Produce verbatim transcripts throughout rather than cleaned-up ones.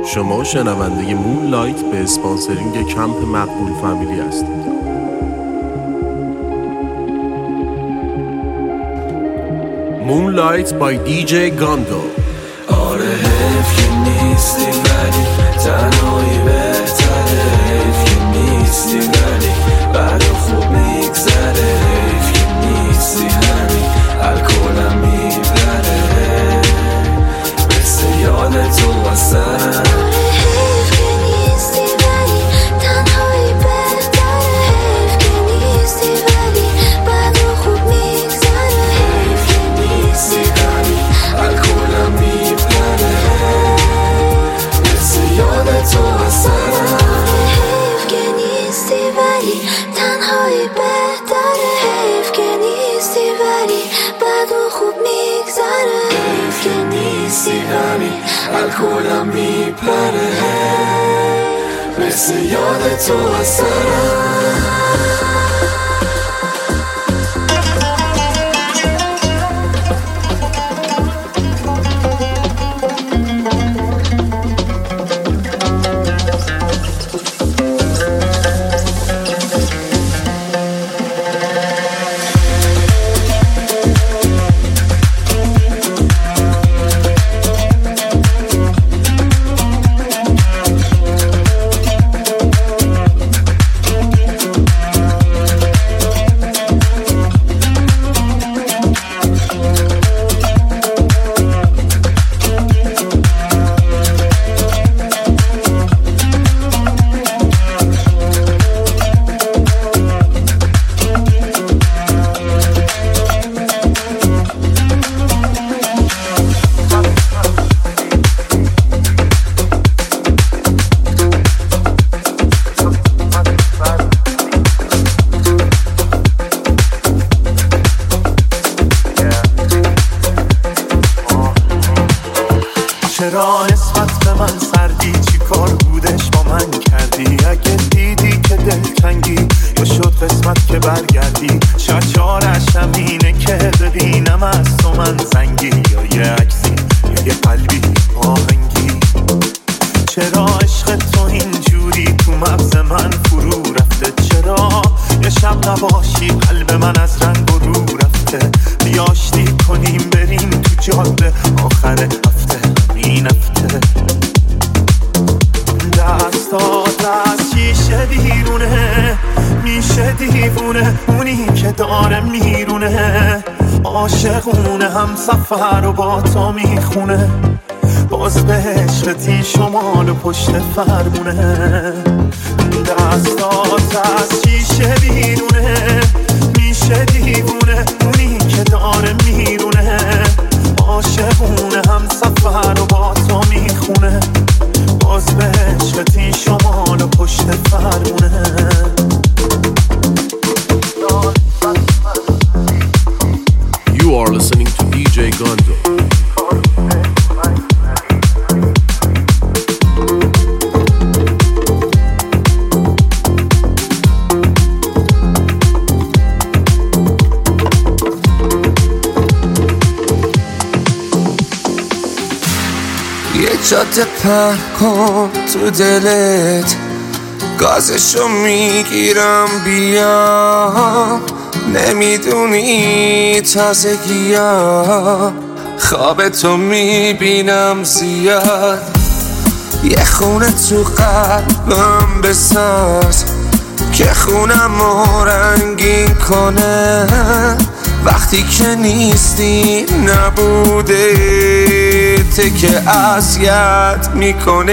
شما شنونده مونلایت به اسپانسرینگ کمپ مقبول فامیلی هستید. Moonlight by دی جی گاندو. آره حیف که نیستی ولی تنهایی بهتره، حیف که نیستی ولی بعد خوب میگذره، حیف که نیستی همین الکلم میبره مثل یاد تو واسم. الکلم میپره مثل یاد تو اصلا. چرا نسبت به من سردی؟ چی کار بودش با من کردی؟ اگه دیدی که دلتنگی یا شد قسمت که برگردی، شاید چاره‌شم اینه که ببینم از تو من زنگی، یا یه عکسی یا یه قلبی آهنگی. چرا عشق تو اینجوری تو مغز من فرو رفته؟ چرا یه شب نباشی قلب من از رنگ و رو رفته؟ بیا آشتی کنیم بریم تو جاده آخر هفته، این هفته دستات از شیشه بیرونه میشه دیوونه، اونی که داره میرونه عاشقونه، هم سفر و با تو میخونه، باز به عشقتی شمال و پشت فرمونه. دستات از شیشه بیرونه میشه دیوونه، اونی که داره میرونه عاشقونه، هم سفر و با تو میخونه، باز به عشقتی شمال و پشت فرمونه. You are listening to دی جی Gondo. جاده پر کن تو دلت، گازشو میگیرم بیام، نمیدونی تازگیام خواب تو میبینم زیاد، یه خونه تو قلبم بساز که خونمو رنگین کنه، وقتی که نیستی نبوده ته که اذیت میکنه،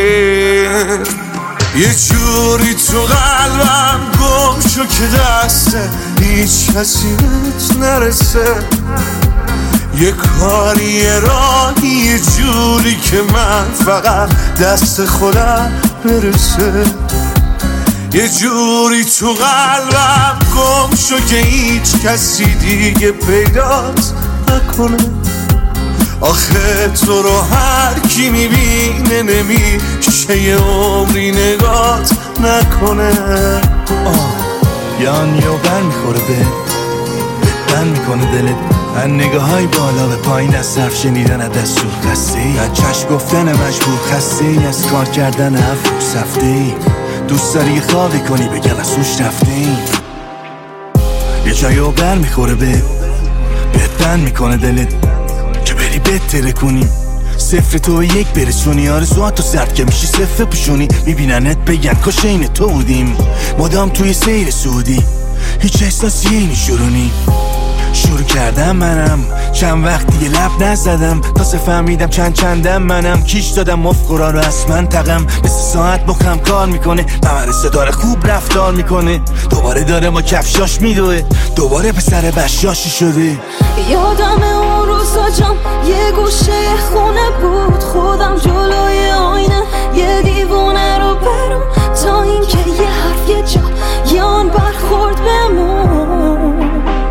یه جوری تو قلبم گم شو که دسته هیچ کسی بهت نرسه، یه کاری یه راهی یه جوری که من فقط دست خودم برسه، یه جوری تو قلبم گم شو که هیچ کسی دیگه پیدات نکنه، آخه تو رو هر کی میبینه نمیشه یه عمری نگات نکنه. آه یان یا بر میخوره به بر میکنه دلت، از نگاه های بالا به پایین از صرف شنیدن از شور خسته ای، از چشم گفتن مجبور خسته ای، از کار کردن افرو سفته ای. دوست داری خوابی کنی بگن از سوش رفته ای، یه جایی بر میخوره به بهت بند میکنه دلت که بری بهتره کنی. صفر تو یک برسونی، آرزوات تو سرد که میشی صفر پوشونی. میبیننت بگن کاش این تو بودیم، مدام توی سیر سعودی، هیچ احساسی اینی شورونی. شروع کردم منم چند وقت دیگه لب نزدم، تازه فهمیدم چند چندم منم. کیش دادم مفقورا رو از من تقم، مثل ساعت مخم کار میکنه، ممرسه داره خوب رفتار میکنه. دوباره داره ما کفشاش میدوه، دوباره پسر بشاشی شده. یادم اون روزا جام یه گوشه خونه بود، خودم جلوی آینه یه دیوونه رو برم تا اینکه یه حرف یه جا یان برخورد بمون.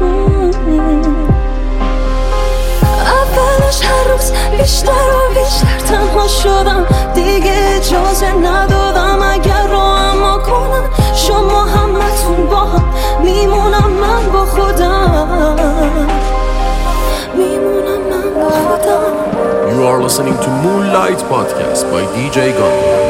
اولش هر روز بیشتر و بیشتر تنها شدم، دیگه اجازه ندادم اگر رو اما کنم. شما همتون با هم میمونم، من با خودم میمونم، من با خودم. You are listening to Moonlight Podcast by دی جی Gun.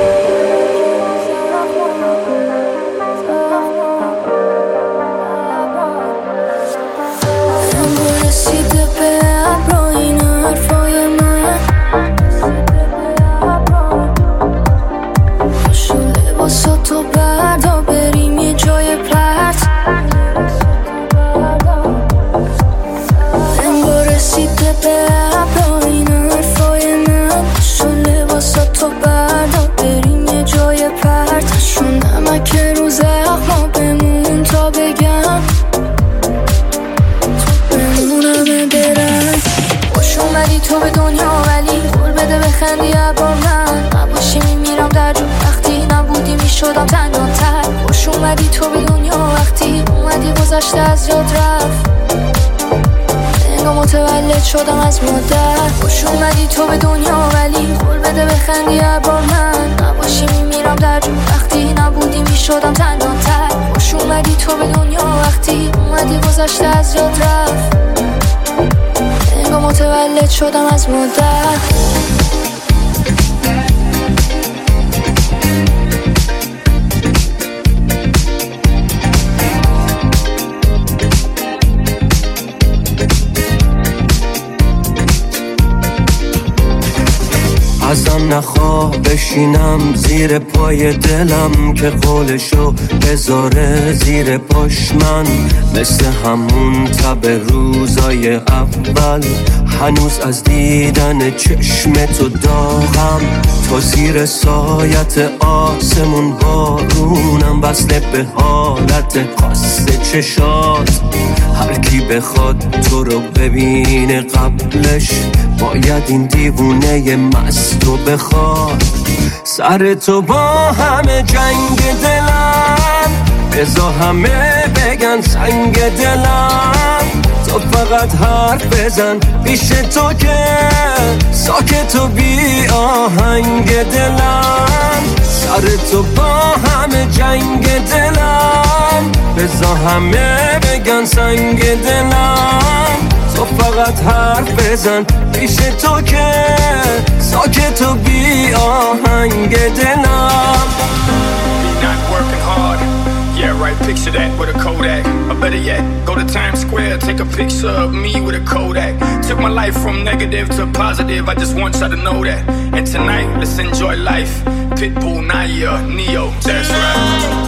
تو به دنیا ولی قول بده بخندی با من، نباشی میمیرم در جو، وقتی نبودی میشدم تنهاتر. خوش اومدی تو به دنیا وقتی اومدی گذشته از یاد رفت، انگار متولد شدم از مادر. خوش اومدی تو به دنیا ولی قول بده بخندی با من، نباشی میمیرم در جو، وقتی نبودی میشدم تنهاتر. خوش اومدی تو به دنیا وقتی اومدی گذشته از یاد رفت، انگار متولد شدم از مادر. ازم نخواه بشینم زیر پای دلم که قولشو بذاره زیر پاش من، مثل همون تب روزای اول. هنوز از دیدن چشم تو داغم، تو زیر سایت آسمون بارونم، وصله به حالت خاص چشات. هر کی بخواد تو رو ببینه قبلش باید این دیوونه مست رو بخواد. سر تو با همه جنگ دلم، بذار همه بگن سنگ دلم. تو فقط حرف بزن پیش تو که ساکت و بی آهنگ دلم. سر تو با همه جنگ دلم، بذار همه بگن سنگ دلم. تو فقط حرف بزن پیش تو که ساکت و بی آهنگ دلم. Not working hard, yeah right, picture that with a Kodak. Or better yet, go to Times Square, take a picture of me with a Kodak. Took my life from negative to positive, I just want y'all to know that. And tonight, let's enjoy life. Pitbull, Naya, Neo, that's right.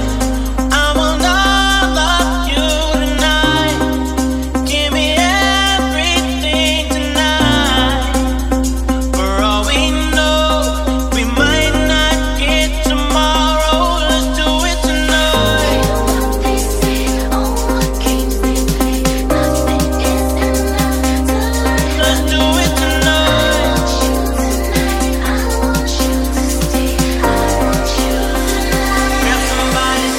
Somebody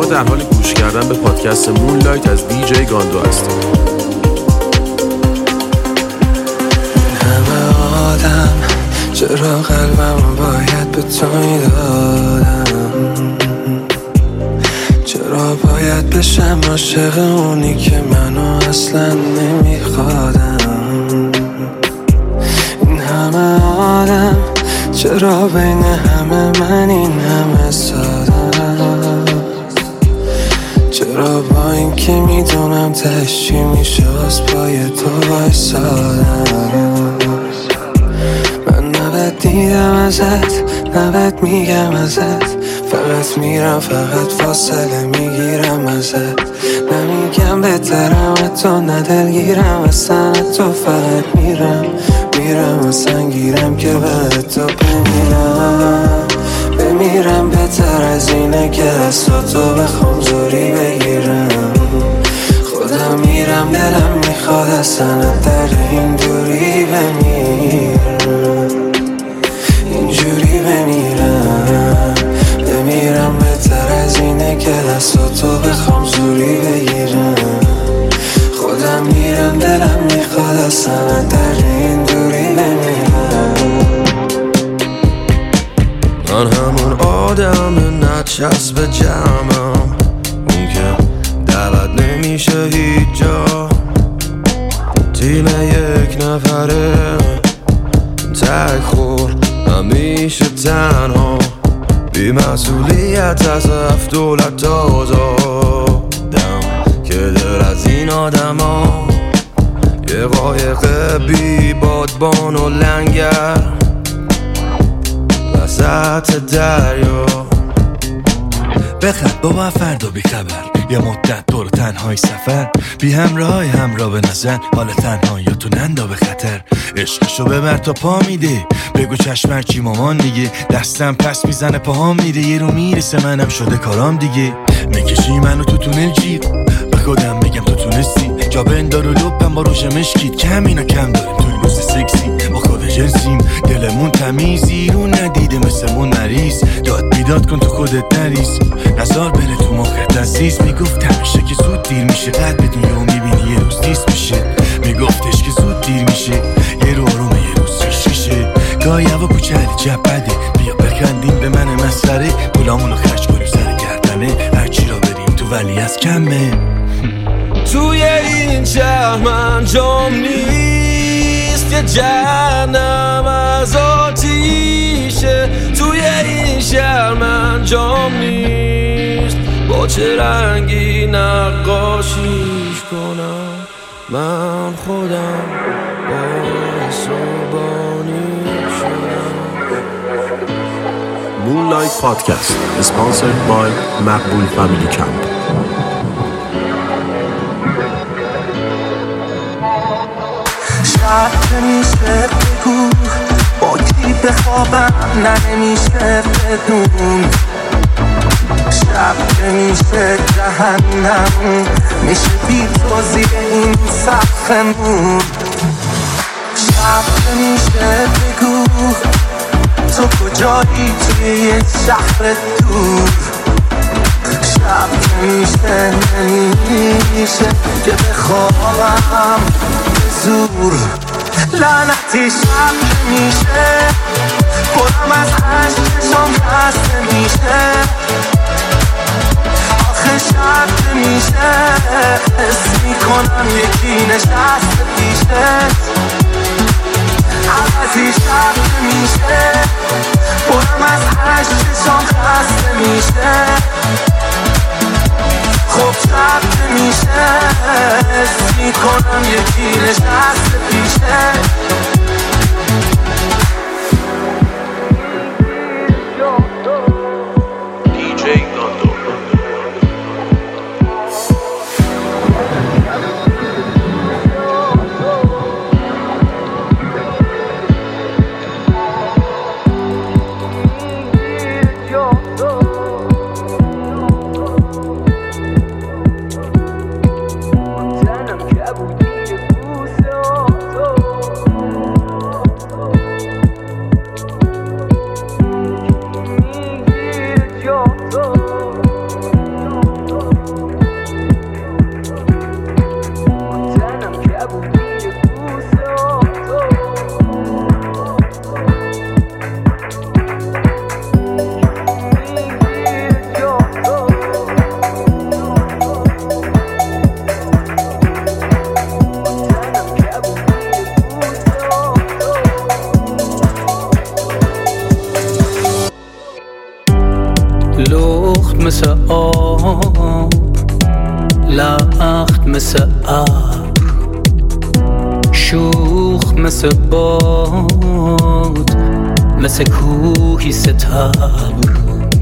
شما در حال گوش کردن به پادکست مونلایت از دی جی گاندو هستید. همه آدم چرا قلبم باید به تو میدادم، چرا باید بشم عاشق اونی که منو اصلا نمیخوادم. این همه آدم چرا بین همه من این همه سادم، چرا با این که میدونم تهش چی میشه از پای تو وایسادم. من نباید دیدم ازت، نباید میگم ازت، فقط میرم فقط فاصله میگیرم ازت. نمیگم بهترم تو ندلگیرم اصلا تو، فقط میرم میرم اصلا گیرم که به تو بمیرم بمیرم. بهتر از اینه که از تو بخوام زوری بگیرم. خودم میرم دلم میخواد اصلا در این دوری بمیرم، اینجوری بمیرم بمیرم. بهتر از اینه که دست تو بخوام زوری بگیرم. خودم میرم دلم میخواد اصلا در این دوری بمیرم. من همون آدم نچسب جمعم، اون که دعوت نمیشه هیچ جا، تیم یک نفره تک خور همیشه تنها، بی مسئولیت از هفت دولت آزادم، که دل از این آدم ها یه قایق بی بادبان و لنگر وسط دریا. بخند بابا فردا بی خبر، یه مدت دور تنهای سفر، بی همراهای همراه به نظر، حال تنهایی تو نندا به خطر. عشقشو ببر تا پا میده، بگو چشم چی مامان دیگه، دستم پس میزنه پاهام میره، یه رو میرسه منم شده کارام دیگه. میکشی منو تو تونل جیر، به خودم میگم تو تونستی، جا بندار و لبم با روش مشکید، کم اینو کم داریم تو این روز سکسی، با خود جنسیم دلمون تمیزی، رو ندیده مثلمون مریض، داد بیداد کن تو خودت نریز، نزار بره تو مخت عزیز. میگفت همیشه که زود دیر میشه، قد بدون یهو میبینی یه روز دیست میشه، میگفتش که زود دیر میشه یه رو آرومه یه روز ریش میشه. گاهی هوا کوچلی جب بده، بیا بخندیم به من مسخره، پولامونو خرج کنیم سر گردنه، هرچی را بریم تو ولی از کمه. توی این شهر من جام نیست، یه جهنم از آتیشه. توی این شهر من جام نیست، با چه رنگی نقاشیش کنم من خودم باعث و بانی شدم. Moonlight Podcast sponsored by مقبول فامیلی کمپ. شب نمیشه بگو با کی بخوابم، نه نمیشه بدون. شب نمیشه جهنم، میشه بی تو زیر این سقفمون. شب نمیشه بگو تو کجایی توی یه شهر دور. شب نمیشه نمیشه که بخوابم به زور. لعنتی شب نمیشه، خودم از عشقشم خسته میشه. آخه شب نمیشه، حس میکنم یکی نشسته پیشت. عوضی شب نمیشه، خودم از عشقشم خسته میشه. خب شب نمیشه، حس میکنم یکی نشسته پیشت. دی جی گاندو. لخت مثل آب، لخت مثل ابر، شوخ مثل باد، مثل کوهی ستبر،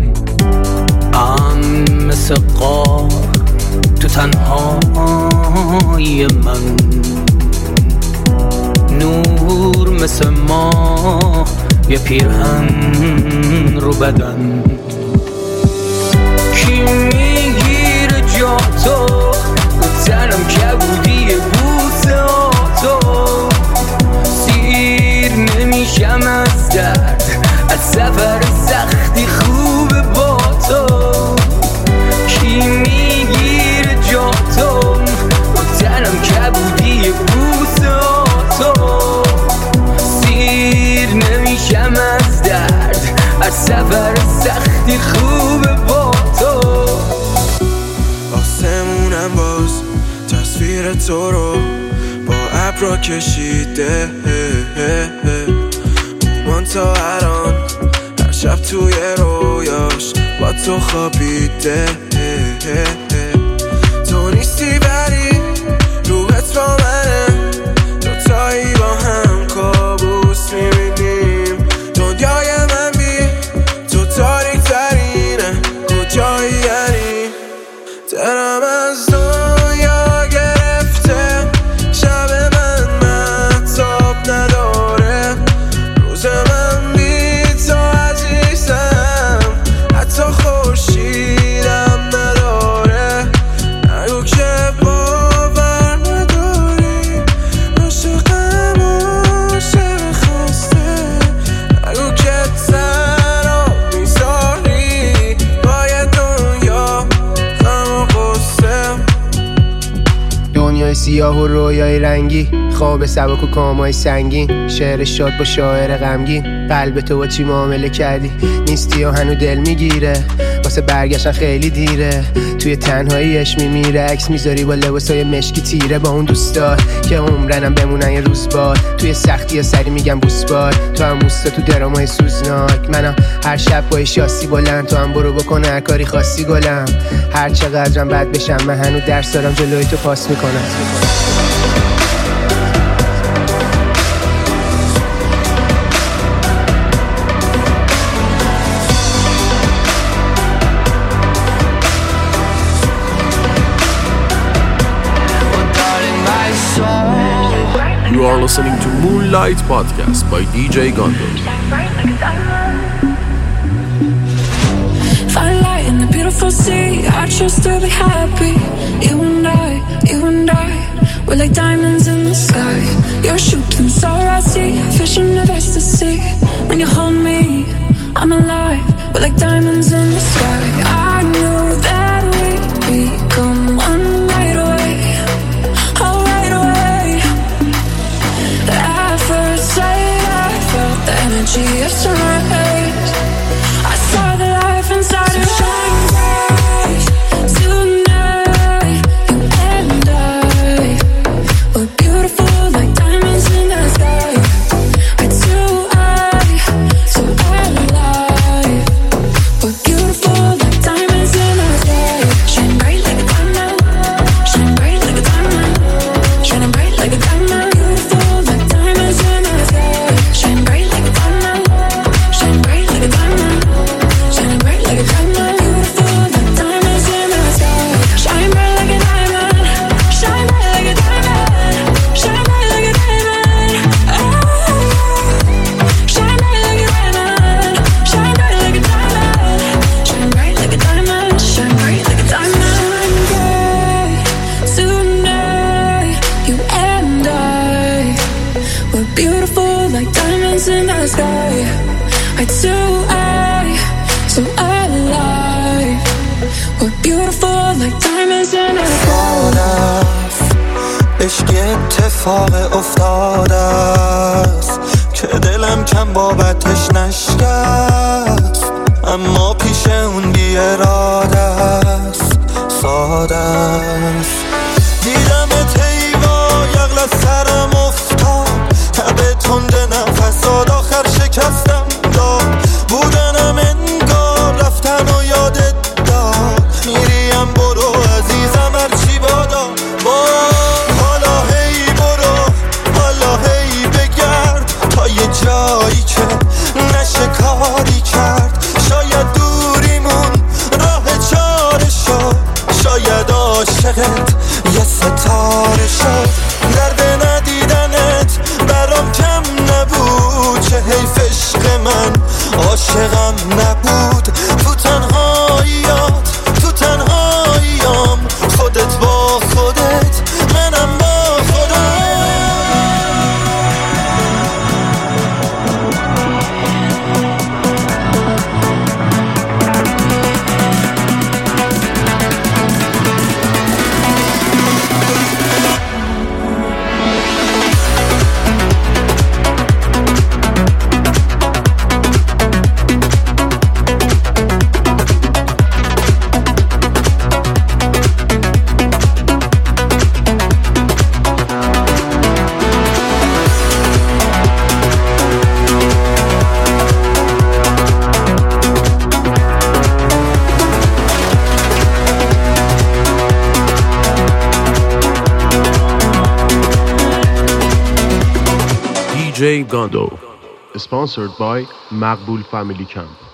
ام مثل غار تو تنهای من، نور مثل ماه یه پیرهن رو بدن. کی میگیره جا تو تنم کبودی بوسه تو، سیر نمیشم از درد، از سفر سختی خوبه با تو. کی میگیره جا تو تنم کبودی بوسه تو، سیر نمیشم از درد، از سفر سختی خوبه با تو. آسمونم باز تصویر تو رو با ابرا کشیده، من تا الان هر شب توی رویاش با تو خوابیده. تو نیستی ولی روحت با منه، دوتایی با هم کابوس میبینیم. دنیای من بی تو تاریک ترینه، کجایی یعنی؟ دلم از دنیا گرفته، شب من مهتاب نداره، روز من بی تو عزیزم، حتی خورشیدم نداره. نگو که باور نداری، عاشقم عاشق خسته، نگو که تنها میذاری باید دنیا غم و غصه. دنیای سیاه و رویای رنگی، خواب سبک و کامای سنگین، شعر شاد با شاعر غمگین. قلب تو با چی معامله کردی؟ نیستی و هنو دل میگیره، واسه برگشتن خیلی دیره. توی تنهاییش میمیره، عکس میذاری با لباسای مشکی تیره، با اون دوستا که عمرنم بمونن یه روز بار. توی سختی ها سری میگم بوس بار، تو هم موستا تو درامای سوزناک. منم هر شب با شاسی بلند، تو هم برو بکن هر کاری خاصی گلم. هر چقدرم بد بشم من هنو درس دارم، جلوی تو پاس میکنم. You are listening to Moonlight Podcast by D J Gondo. Find light in the beautiful sea, I choose to be happy. You and I, you and I, we're like diamonds in the sky. You're shooting star, I see, fish in the ecstasy. When you hold me, I'm alive, we're like diamonds in the sky. I knew that we'd become one right away, oh right away. At first sight, I felt the energy of sun rays. I saw the life inside of shine bright. Tonight, you and I, we're beautiful like diamonds in the sky. Eye to eye, so alive. We're beautiful like diamonds in the sky. Shine bright like a diamond, shine bright like a diamond, shining bright like a diamond. Beautiful like diamonds in the sky. Shine bright like a diamond, shine bright like a diamond, shining bright like a diamond. Beautiful like diamonds in the sky. Shine bright like a diamond, shine bright like a diamond, shine bright like a diamond. Oh, shine bright like a diamond, shine bright like a diamond, shine bright like a diamond, shine bright like a diamond. Tonight, you and I, we're beautiful like diamonds in the sky. Eye to eye, so alive. We're beautiful like diamonds in the sky. عشق اتفاق افتاده است که دلم کم بابتش نشکست، اما پیش اون بی اراده است، ساده است. دیدمت هیوا یغل از سرم افتاد، تب تند نفس داد، آخر شکستم داد. بودنم انگار رفتن و یادت عاشقت یه ستاره شد، درد ندیدنت برام کم نبود، چه حیف عشق من عاشقم نبود. تو تنهاییات تو تنهاییام، خودت با خودت منم با خودم. دی جی Gondo, sponsored by Maqbul Family Camp.